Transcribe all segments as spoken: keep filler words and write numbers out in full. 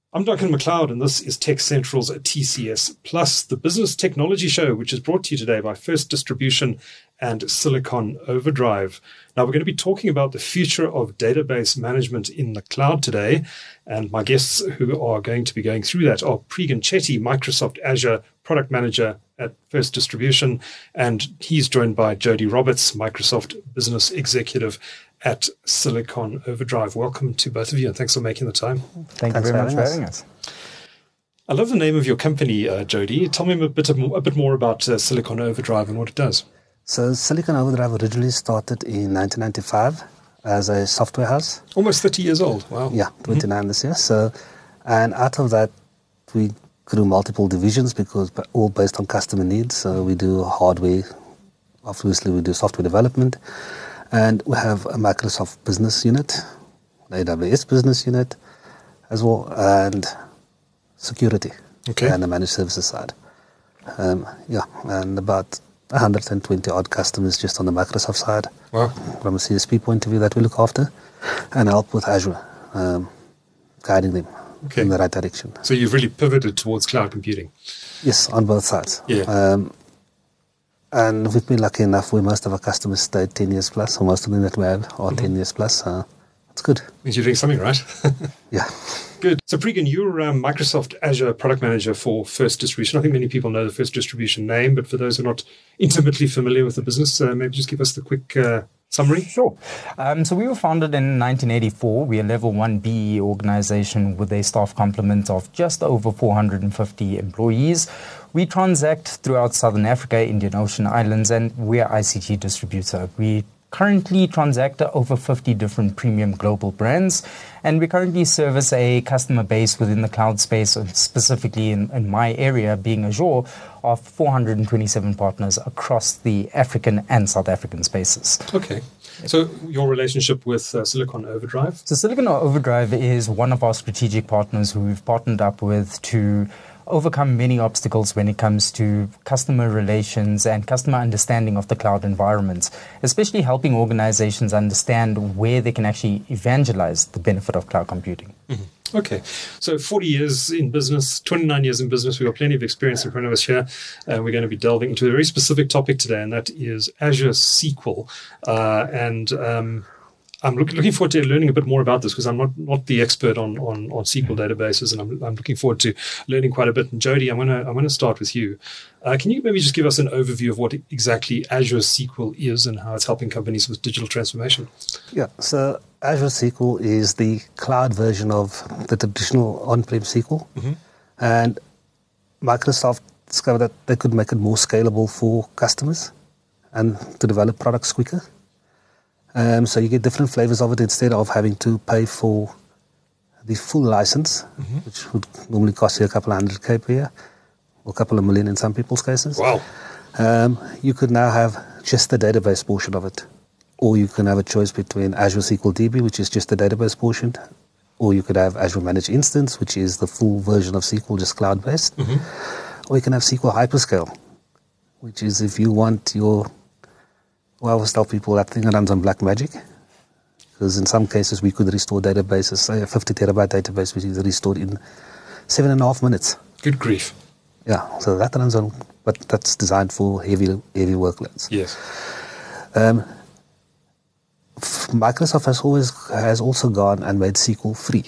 I'm Duncan McLeod, and this is Tech Central's T C S Plus, the business technology show, which is brought to you today by First Distribution and Silicon Overdrive. Now, we're going to be talking about the future of database management in the cloud today, and my guests who are going to be going through that are Pregan Chetty, Microsoft Azure Product Manager at First Distribution, and he's joined by Jody Roberts, Microsoft Business Executive at Silicon Overdrive. Welcome to both of you, and thanks for making the time. Thank you very much for having us. I love the name of your company, uh, Jody. Tell me a bit, of, a bit more about uh, Silicon Overdrive and what it does. So Silicon Overdrive originally started in nineteen ninety-five as a software house. Almost thirty years old. Wow. Yeah, twenty-nine mm-hmm. this year. So, and out of that, we grew multiple divisions because all based on customer needs. So we do hardware. Obviously, we do software development. And we have a Microsoft business unit, an A W S business unit as well, and security, okay, and the managed services side. Um, yeah, and about one hundred twenty odd customers just on the Microsoft side. Wow. From a C S P point of view that we look after, and help with Azure, um, guiding them okay. in the right direction. So you've really pivoted towards cloud computing. Yes, on both sides. Yeah. Um, And we've been lucky enough where most of our customers stayed ten years plus, or most of them that we have are mm-hmm. ten years plus. So it's good. Means you're doing something right. Yeah. Good. So Pregan, you're um, Microsoft Azure Product Manager for First Distribution. I think many people know the First Distribution name, but for those who are not intimately familiar with the business, uh, maybe just give us the quick uh, summary. Sure. Um, so we were founded in nineteen eighty-four. We're a level one B E organization with a staff complement of just over four hundred fifty employees. We transact throughout Southern Africa, Indian Ocean Islands, and we're I C T distributor. We currently transact over fifty different premium global brands, and we currently service a customer base within the cloud space, specifically in, in my area, being Azure, of four hundred twenty-seven partners across the African and South African spaces. Okay. So your relationship with uh, Silicon Overdrive? So Silicon Overdrive is one of our strategic partners who we've partnered up with to overcome many obstacles when it comes to customer relations and customer understanding of the cloud environments, especially helping organizations understand where they can actually evangelize the benefit of cloud computing. Mm-hmm. Okay. So forty years in business, twenty-nine years in business. We've got plenty of experience in front of us here. And we're going to be delving into a very specific topic today, and that is Azure S Q L. Uh, and um, I'm look, looking forward to learning a bit more about this because I'm not, not the expert on, on, on S Q L databases, and I'm, I'm looking forward to learning quite a bit. And Jody, I'm going to I'm going to start with you. Uh, can you maybe just give us an overview of what exactly Azure S Q L is and how it's helping companies with digital transformation? Yeah, so Azure S Q L is the cloud version of the traditional on-prem S Q L. Mm-hmm. And Microsoft discovered that they could make it more scalable for customers and to develop products quicker. Um, so you get different flavors of it instead of having to pay for the full license, mm-hmm. which would normally cost you a couple of hundred K per year, or a couple of million in some people's cases. Wow. Um, you could now have just the database portion of it. Or you can have a choice between Azure S Q L D B, which is just the database portion, or you could have Azure Managed Instance, which is the full version of S Q L, just cloud-based. Mm-hmm. Or you can have S Q L Hyperscale, which is if you want your... Well, I always tell people that thing runs on black magic, because in some cases we could restore databases, say a fifty terabyte database, which is restored in seven and a half minutes. Good grief. Yeah, so that runs on, but that's designed for heavy heavy workloads. Yes. Um, Microsoft has always has also gone and made S Q L free,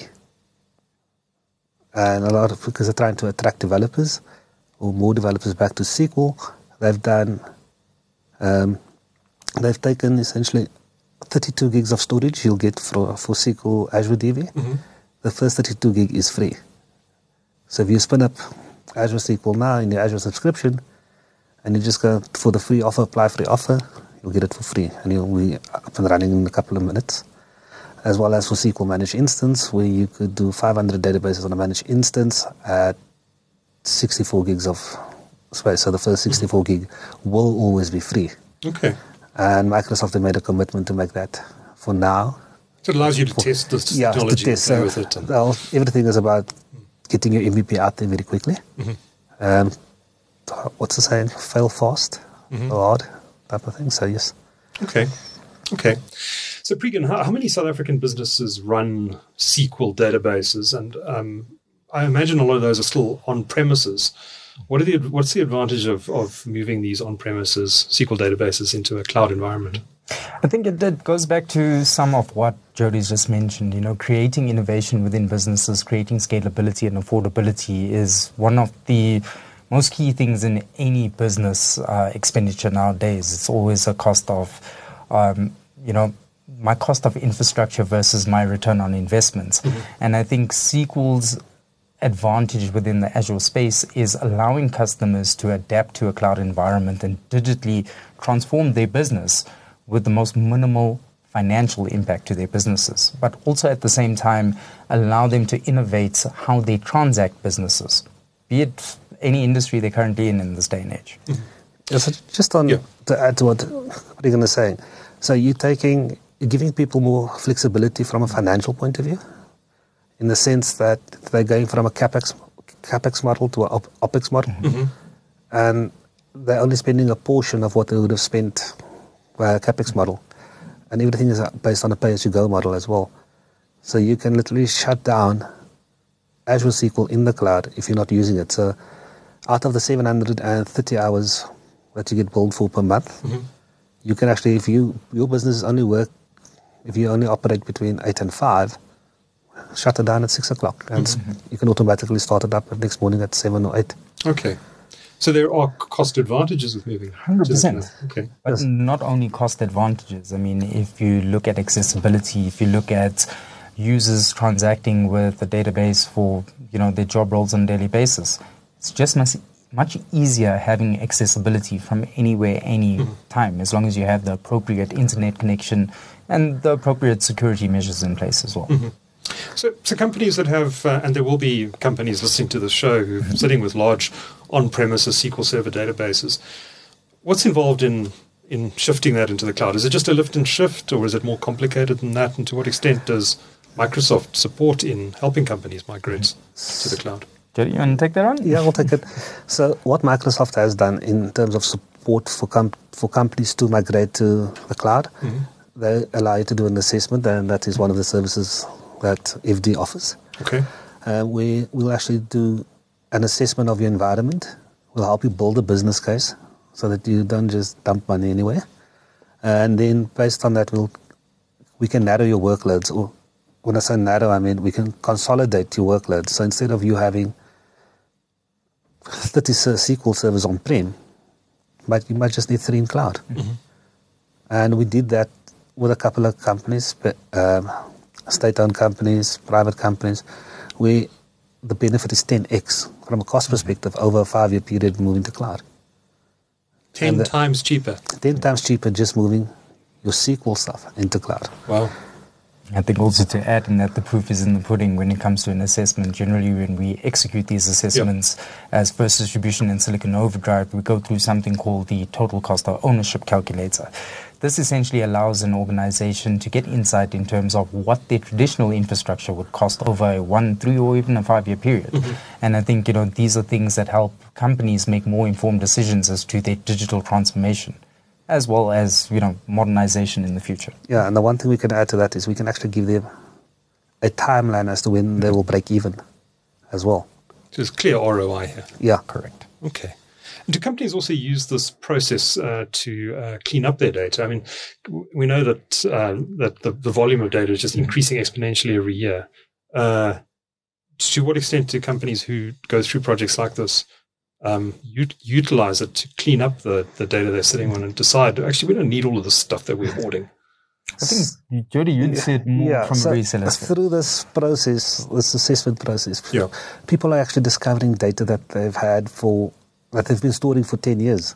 and a lot of because they're trying to attract developers or more developers back to S Q L. They've done. Um, They've taken essentially thirty-two gigs of storage you'll get for, for S Q L Azure D B. Mm-hmm. The first thirty-two gig is free. So if you spin up Azure S Q L now in your Azure subscription, and you just go for the free offer, apply free offer, you'll get it for free. And you'll be up and running in a couple of minutes. As well as for S Q L Managed Instance, where you could do five hundred databases on a managed instance at sixty-four gigs of space. So the first sixty-four gig will always be free. Okay. And Microsoft have made a commitment to make that for now. So it allows you to for, test this yeah, technology to test. So, with it. And well, everything is about getting your M V P out there very quickly. Mm-hmm. Um, what's the saying? Fail fast, mm-hmm. hard type of thing. So yes. Okay. Okay. So Pregan, how, how many South African businesses run S Q L databases? And um, I imagine a lot of those are still on premises. What are the what's the advantage of of moving these on premises S Q L databases into a cloud environment? I think it, it goes back to some of what Jody's just mentioned. You know, creating innovation within businesses, creating scalability and affordability is one of the most key things in any business uh, expenditure nowadays. It's always a cost of, um, you know, my cost of infrastructure versus my return on investments. Mm-hmm. And I think S Q L's advantage within the Azure space is allowing customers to adapt to a cloud environment and digitally transform their business with the most minimal financial impact to their businesses, but also at the same time allow them to innovate how they transact businesses, be it any industry they're currently in in this day and age. Mm-hmm. Yeah, so just on yeah. to add to what, what you're going to say, so you're taking, you're giving people more flexibility from a financial point of view, in the sense that they're going from a capex capex model to an op, opex model, mm-hmm. and they're only spending a portion of what they would have spent by a capex model, and everything is based on a pay-as-you-go model as well. So you can literally shut down Azure S Q L in the cloud if you're not using it. So out of the seven hundred thirty hours that you get billed for per month, mm-hmm. you can actually, if you your business only work, if you only operate between eight and five, shut it down at six o'clock, and mm-hmm. you can automatically start it up the next morning at seven or eight. Okay. So there are cost advantages with moving. one hundred percent. Okay. But yes. Not only cost advantages. I mean, if you look at accessibility, if you look at users transacting with the database for, you know, their job roles on a daily basis, it's just much, much easier having accessibility from anywhere, any mm-hmm. time, as long as you have the appropriate internet connection and the appropriate security measures in place as well. Mm-hmm. So, so companies that have, uh, and there will be companies listening to the show who are sitting with large on-premises S Q L Server databases. What's involved in, in shifting that into the cloud? Is it just a lift and shift, or is it more complicated than that? And to what extent does Microsoft support in helping companies migrate to the cloud? Jody, you want to take that on? Yeah, I'll take it. So what Microsoft has done in terms of support for com- for companies to migrate to the cloud, mm-hmm. they allow you to do an assessment, and that is one of the services that F D offers. Okay. Uh, we will actually do an assessment of your environment. We'll help you build a business case so that you don't just dump money anywhere. And then based on that, we'll we can narrow your workloads. Or when I say narrow, I mean we can consolidate your workloads. So instead of you having thirty S Q L servers on-prem, but you might just need three in cloud. Mm-hmm. And we did that with a couple of companies, but, um, state-owned companies, private companies. We the benefit is ten x from a cost perspective over a five-year period moving to cloud. Ten the, times cheaper. Ten times cheaper just moving your S Q L stuff into cloud. Wow. I think also to add in that the proof is in the pudding when it comes to an assessment. Generally, when we execute these assessments yep. as First Distribution and Silicon Overdrive, we go through something called the Total Cost of Ownership Calculator. This essentially allows an organization to get insight in terms of what their traditional infrastructure would cost over a one, three, or even a five-year period. Mm-hmm. And I think, you know, these are things that help companies make more informed decisions as to their digital transformation, as well as, you know, modernization in the future. Yeah, and the one thing we can add to that is we can actually give them a timeline as to when they will break even as well. So there's clear R O I here. Yeah. Correct. Okay. And do companies also use this process uh, to uh, clean up their data? I mean, we know that uh, that the, the volume of data is just increasing exponentially every year. Uh, to what extent do companies who go through projects like this um, ut- utilize it to clean up the, the data they're sitting on and decide, actually, we don't need all of this stuff that we're hoarding? I think, Jody, you'd say it more yeah, from so a reseller aspect. Through this process, this assessment process, yeah. people are actually discovering data that they've had for that they've been storing for ten years.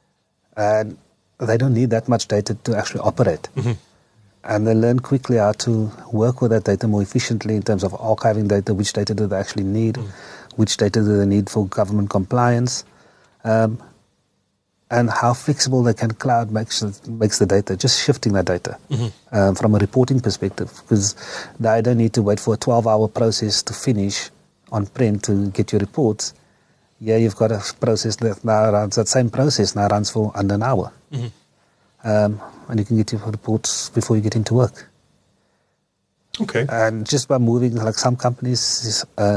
And they don't need that much data to actually operate. Mm-hmm. And they learn quickly how to work with that data more efficiently in terms of archiving data, which data do they actually need, mm. which data do they need for government compliance, um, and how flexible they can cloud makes, makes the data, just shifting that data mm-hmm. um, from a reporting perspective, because they don't need to wait for a twelve-hour process to finish on-prem to get your reports. Yeah, you've got a process that now runs, that same process now runs for under an hour. Mm-hmm. Um, and you can get your reports before you get into work. Okay. And just by moving, like some companies um,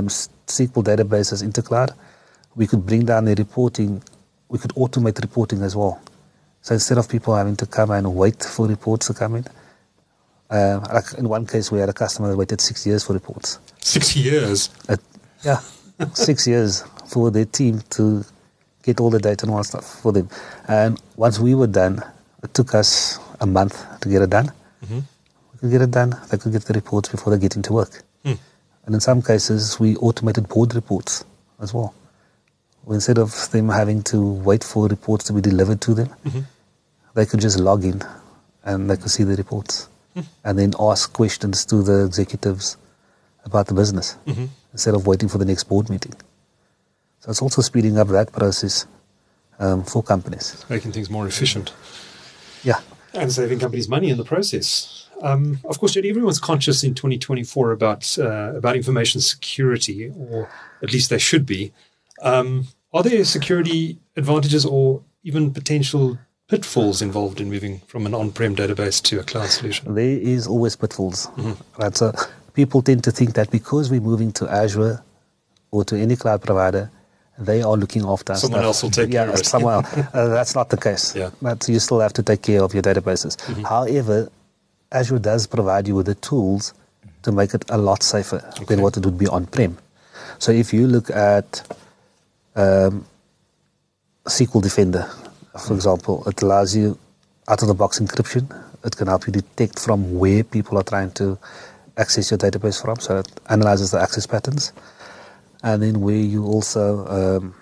S Q L databases into cloud, we could bring down the reporting, we could automate reporting as well. So instead of people having to come and wait for reports to come in, uh, like in one case we had a customer that waited six years for reports. Six years? Uh, yeah, six years for their team to get all the data and all that stuff for them. And once we were done, it took us a month to get it done. Mm-hmm. We could get it done, they could get the reports before they get into work. Mm. And in some cases, we automated board reports as well. Instead of them having to wait for reports to be delivered to them, mm-hmm. they could just log in and they could see the reports mm. and then ask questions to the executives about the business mm-hmm. instead of waiting for the next board meeting. So it's also speeding up that process um, for companies. Making things more efficient. Yeah. And saving companies money in the process. Um, of course, Jody, everyone's conscious in twenty twenty-four about uh, about information security, or at least they should be. Um, are there security advantages or even potential pitfalls involved in moving from an on-prem database to a cloud solution? There is always pitfalls. Mm-hmm. Right? So people tend to think that because we're moving to Azure or to any cloud provider, they are looking after us. Someone stuff. else will take yeah, care of it. Someone else. Uh, that's not the case. Yeah. But you still have to take care of your databases. Mm-hmm. However, Azure does provide you with the tools to make it a lot safer okay. than what it would be on-prem. So if you look at um, S Q L Defender, for mm-hmm. example, it allows you out-of-the-box encryption. It can help you detect from where people are trying to access your database from. So it analyzes the access patterns. And then where you also, um,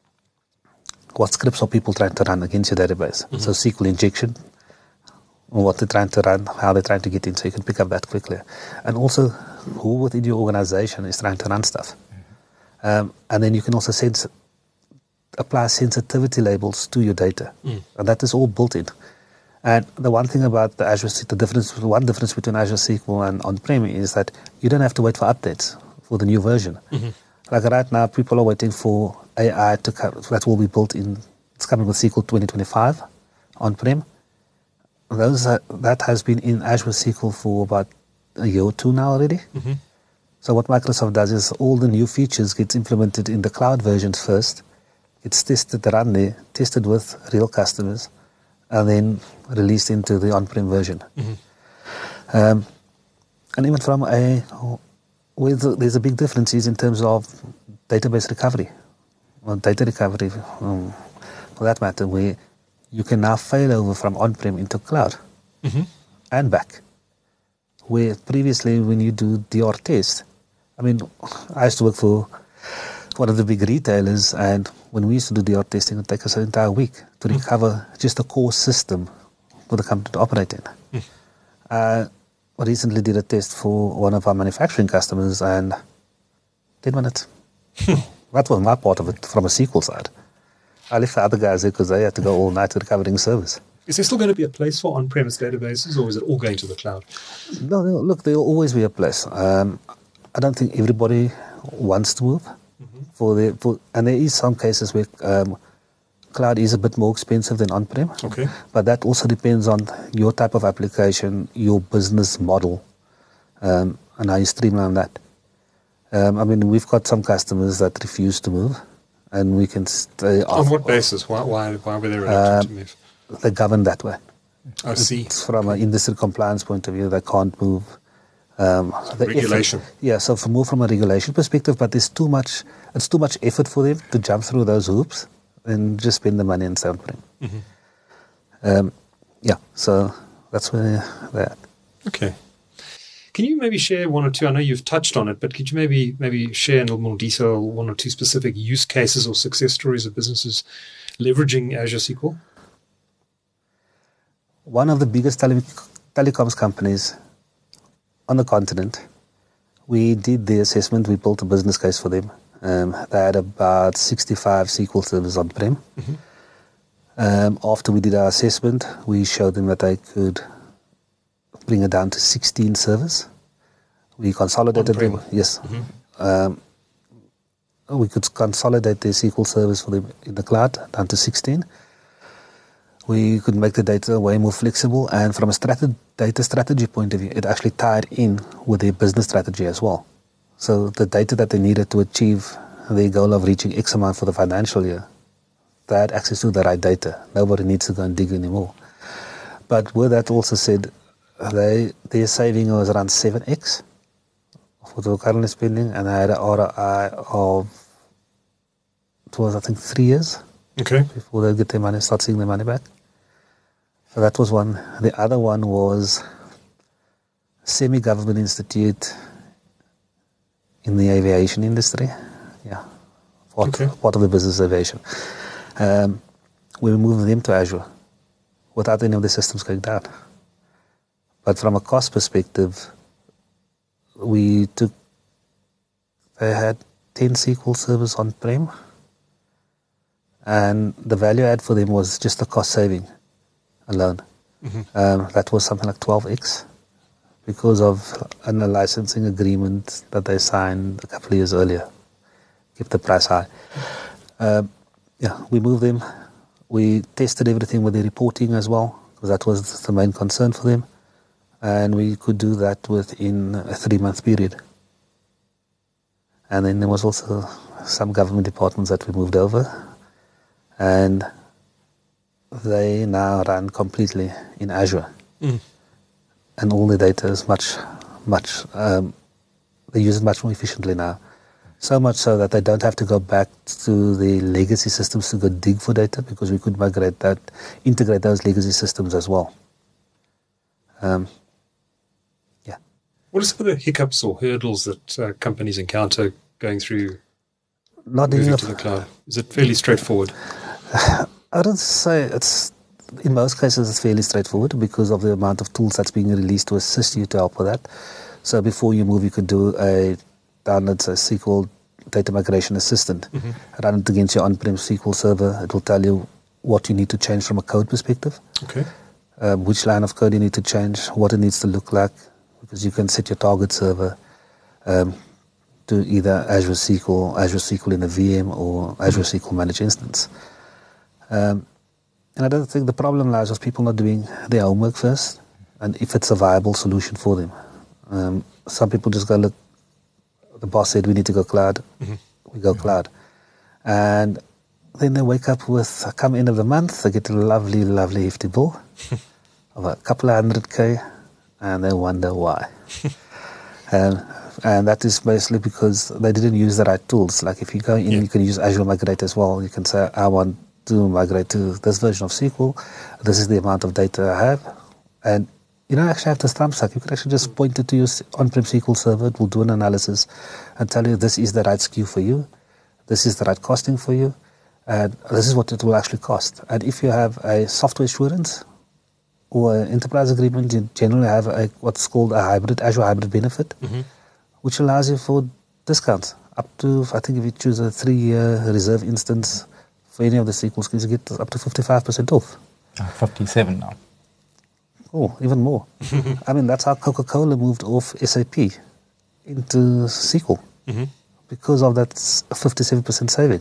what scripts are people trying to run against your database? Mm-hmm. So S Q L injection, what they're trying to run, how they're trying to get in, so you can pick up that quickly. And also, who within your organization is trying to run stuff. Mm-hmm. Um, and then you can also sens- apply sensitivity labels to your data. Mm. And that is all built in. And the one thing about the Azure, the difference, one difference between Azure S Q L and on-prem is that you don't have to wait for updates for the new version. Mm-hmm. Like right now, people are waiting for A I to come, that will be built in, it's coming with S Q L twenty twenty-five on-prem. Those are, that has been in Azure S Q L for about a year or two now already. Mm-hmm. So what Microsoft does is all the new features get implemented in the cloud versions first. It's tested, run there, tested with real customers, and then released into the on-prem version. Mm-hmm. Um, and even from a... With, there's a big difference is in terms of database recovery, or data recovery, um, for that matter, where you can now fail over from on-prem into cloud mm-hmm. and back. Where previously when you do D R test, I mean, I used to work for one of the big retailers, and when we used to do D R testing, it would take us an entire week to mm-hmm. recover just the core system for the company to operate in. Mm. Uh, I recently did a test for one of our manufacturing customers, and ten minutes. That was my part of it from a S Q L side. I left the other guys there because they had to go all night recovering service. Is there still going to be a place for on-premise databases, or is it all going to the cloud? No, no look, there will always be a place. Um, I don't think everybody wants to move. Mm-hmm. for the for, And there is some cases where um, cloud is a bit more expensive than on-prem. Okay. But that also depends on your type of application, your business model, um, and how you streamline that. Um, I mean, we've got some customers that refuse to move, and we can stay off. On what basis? Why, why, why were they reluctant um, to move? They're governed that way. I see. It's from an industry compliance point of view, they can't move. Um, regulation. Effort, yeah, so for more from a regulation perspective, but there's too much, it's too much effort for them to jump through those hoops and just spend the money and stay on-prem. Mm-hmm. Um, yeah, so that's where they're at. Okay. Can you maybe share one or two? I know you've touched on it, but could you maybe maybe share in a little more detail one or two specific use cases or success stories of businesses leveraging Azure S Q L? One of the biggest tele- telecoms companies on the continent, we did the assessment, we built a business case for them. Um, they had about sixty-five S Q L servers on-prem. Mm-hmm. Um, after we did our assessment, we showed them that they could bring it down to sixteen servers. We consolidated on-prem. them. Yes. Mm-hmm. Um, we could consolidate the S Q L servers for them in the cloud down to sixteen. We could make the data way more flexible, and from a strate- data strategy point of view, it actually tied in with their business strategy as well. So the data that they needed to achieve their goal of reaching X amount for the financial year, they had access to the right data. Nobody needs to go and dig anymore. But with that also said, they their saving was around seven x of what they were currently spending, and they had an R O I of, it was I think three years Okay. before they get their money, start seeing their money back. So that was one. The other one was semi-government institute in the aviation industry. Yeah, part, Okay. part of the business aviation. Um, we moved them to Azure without any of the systems going down. But from a cost perspective, we took, they had ten S Q L servers on-prem, and the value add for them was just the cost saving alone. Mm-hmm. Um, that was something like twelve x because of a licensing agreement that they signed a couple of years earlier. Keep the price high. Um, yeah, we moved them. We tested everything with the reporting as well, because that was the main concern for them. And we could do that within a three-month period. And then there was also some government departments that we moved over. And they now run completely in Azure. Mm. And all the data is much, much, um, they use it much more efficiently now. So much so that they don't have to go back to the legacy systems to go dig for data, because we could migrate that, integrate those legacy systems as well. Um, yeah. What are some of the hiccups or hurdles that uh, companies encounter going through Not moving enough. to the cloud? Is it fairly straightforward? I don't say it's, in most cases it's fairly straightforward because of the amount of tools that's being released to assist you to help with that. So before you move, you could do a download a S Q L data migration assistant, Mm-hmm. run it against your on-prem S Q L server. It will tell you what you need to change from a code perspective, Okay. um, which line of code you need to change, what it needs to look like, because you can set your target server um, to either Azure S Q L, Azure S Q L in a V M, or Azure S Q L managed instance. Um, and I don't think the problem lies with people not doing their homework first, and if it's a viable solution for them. Um, some people just go, look, the boss said we need to go cloud, Mm-hmm. we go cloud. And then they wake up with, come end of the month, they get a lovely, lovely hefty bill of a couple of hundred K, and they wonder why. um, and that is basically because they didn't use the right tools. Like if you go in, Yeah. you can use Azure Migrate as well. You can say, I want to migrate to this version of S Q L. This is the amount of data I have. And you don't actually have to stamp stack. You could actually just point it to your on-prem S Q L server. It will do an analysis and tell you this is the right S K U for you. This is the right costing for you. And this is what it will actually cost. And if you have a software assurance or an enterprise agreement, you generally have a, what's called a hybrid, Azure hybrid benefit, Mm-hmm. which allows you for discounts. Up to, I think if you choose a three-year reserve instance for any of the S Q L skills, you get up to fifty-five percent off. fifty-seven now. Oh, even more. I mean, that's how Coca-Cola moved off S A P into S Q L Mm-hmm. because of that fifty-seven percent saving.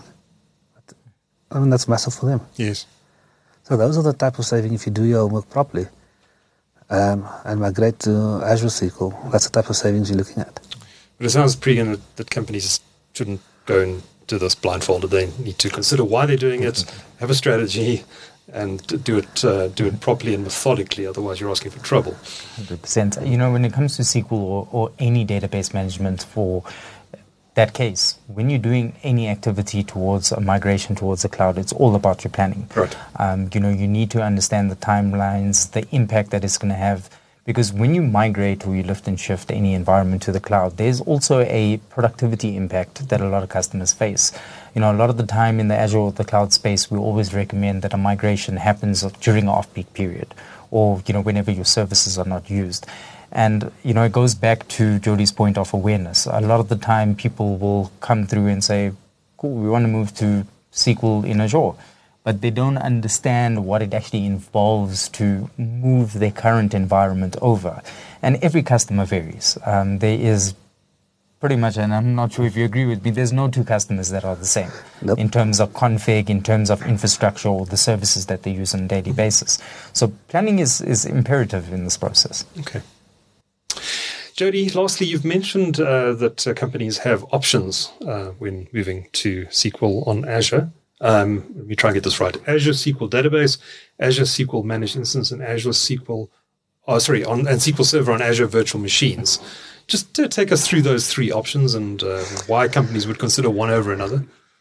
I mean, that's massive for them. Yes. So those are the type of saving if you do your homework properly um, and migrate to Azure S Q L. That's the type of savings you're looking at. But it sounds pretty good that, that companies shouldn't go into this blindfolded. They need to consider why they're doing it, have a strategy, and do it uh, do it properly and methodically. Otherwise, you're asking for trouble. one hundred percent. You know, when it comes to S Q L or, or any database management for that case, when you're doing any activity towards a migration towards the cloud, it's all about your planning. Right. Um, you know, you need to understand the timelines, the impact that it's going to have. Because when you migrate or you lift and shift any environment to the cloud, there's also a productivity impact that a lot of customers face. You know, a lot of the time in the Azure or the cloud space, we always recommend that a migration happens during an off-peak period or, you know, whenever your services are not used. And, you know, it goes back to Jodi's point of awareness. A lot of the time people will come through and say, cool, we want to move to S Q L in Azure. But they don't understand what it actually involves to move their current environment over. And every customer varies. Um, there is pretty much, and I'm not sure if you agree with me, there's no two customers that are the same Nope. in terms of config, in terms of infrastructure, or the services that they use on a daily basis. So planning is, is imperative in this process. Okay. Jody, lastly, you've mentioned uh, that uh, companies have options uh, when moving to S Q L on Azure. Um, let me try and get this right. Azure S Q L Database, Azure S Q L Managed Instance, and Azure S Q L, oh, sorry, on, and S Q L Server on Azure Virtual Machines. Just to take us through those three options and uh, why companies would consider one over another.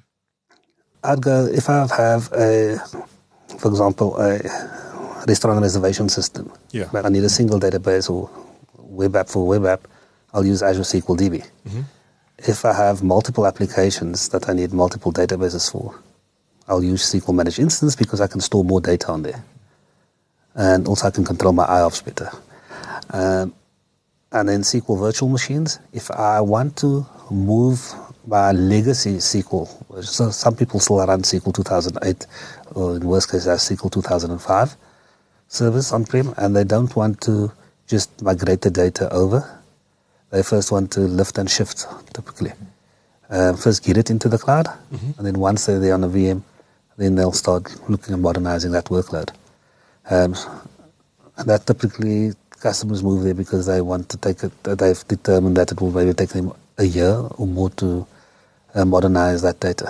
I'd go, if I have a, for example, a restaurant reservation system, yeah. but I need a single database or web app for web app, I'll use Azure S Q L D B. Mm-hmm. If I have multiple applications that I need multiple databases for, I'll use S Q L Managed Instance because I can store more data on there. And also I can control my I O P S better. Um, and then S Q L Virtual Machines, if I want to move my legacy S Q L, so some people still run S Q L two thousand eight, or in worst case, S Q L two thousand five service on-prem, and they don't want to just migrate the data over. They first want to lift and shift, typically. Uh, first get it into the cloud, mm-hmm. and then once they're there on a V M, then they'll start looking at modernizing that workload. Um, and that typically, customers move there because they want to take it, they've determined that it will maybe take them a year or more to uh, modernize that data.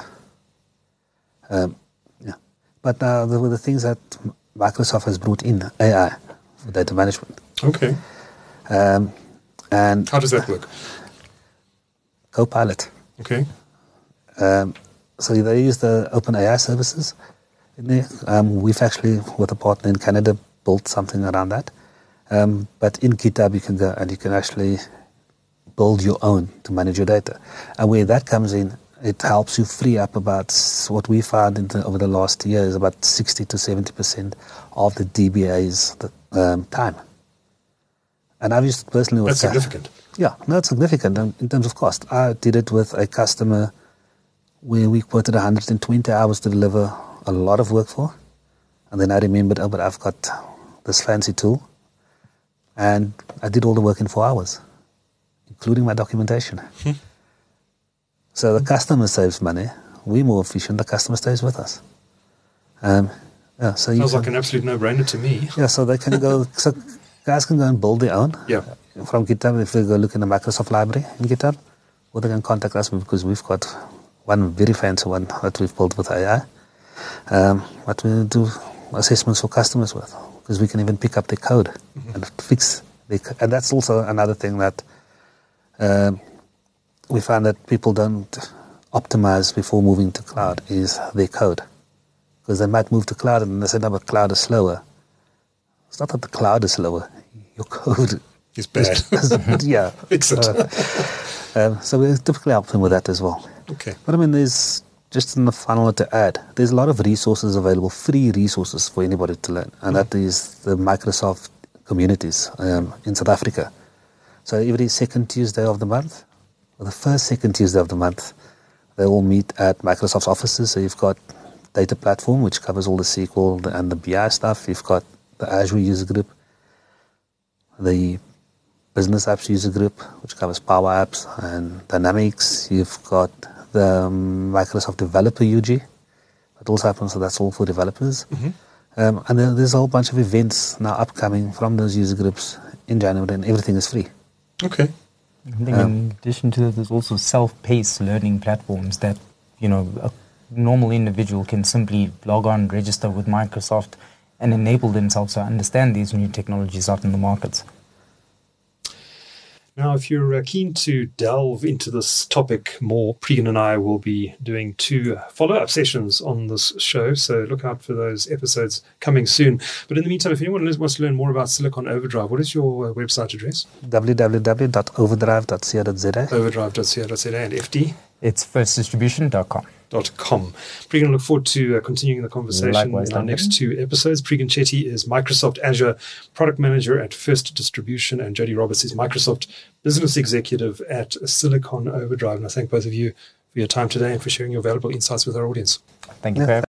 Um, yeah. But now uh, there were the things that Microsoft has brought in, A I, for data management. Okay. Um, and how does that work? Copilot. Okay. Um, so they use the OpenAI services in there. Um, we've actually, with a partner in Canada, built something around that. Um, but in GitHub, you can go and you can actually build your own to manage your data. And where that comes in, it helps you free up about what we found in the, over the last year is about sixty to seventy percent of the D B A's the, um, time. And I've used it personally with... That's significant. Yeah, no, it's significant in terms of cost. I did it with a customer where we quoted one hundred twenty hours to deliver a lot of work for. And then I remembered, oh, but I've got this fancy tool. And I did all the work in four hours, including my documentation. Hmm. So the customer saves money. We're more efficient. The customer stays with us. Um, yeah, so Sounds you like can, an absolute no-brainer to me. Yeah, so they can go... so guys can go and build their own. Yeah. From GitHub, if they go look in the Microsoft library in GitHub, or they can contact us because we've got one very fancy one that we've built with A I. Um, what we do assessments for customers with, because we can even pick up their code mm-hmm. and fix their code. And that's also another thing that um, we find that people don't optimize before moving to cloud is their code. Because they might move to cloud and they say, no, but cloud is slower. It's not that the cloud is slower. Your code is bad. Is, is, yeah. Fix it. Uh, um, so we typically help them with that as well. Okay. But I mean, there's just in the final to add, there's a lot of resources available, free resources for anybody to learn. And mm-hmm. that is the Microsoft communities um, in South Africa. So every second Tuesday of the month, or the first second Tuesday of the month, they all meet at Microsoft's offices. So you've got Data Platform, which covers all the S Q L and the B I stuff. You've got the Azure user group, the Business Apps user group, which covers Power Apps and Dynamics. You've got the Microsoft Developer U G. That also happens, so that's all for developers. Mm-hmm. Um, and then there's a whole bunch of events now upcoming from those user groups in January, and everything is free. Okay. I think um, in addition to that, there's also self-paced learning platforms that, you know, a normal individual can simply log on, register with Microsoft, and enable themselves to understand these new technologies out in the markets. Now, if you're uh, keen to delve into this topic more, Pregan and I will be doing two follow-up sessions on this show, so look out for those episodes coming soon. But in the meantime, if anyone wants to learn more about Silicon Overdrive, what is your uh, website address? w w w dot overdrive dot co dot z a overdrive dot co dot z a and F D? It's first distribution dot com. Dot com. Pregan, I look forward to uh, continuing the conversation Likewise, in our next two episodes. Pregan Chetty is Microsoft Azure Product Manager at First Distribution, and Jody Roberts is Microsoft Business Executive at Silicon Overdrive. And I thank both of you for your time today and for sharing your valuable insights with our audience. Thank you. Yeah.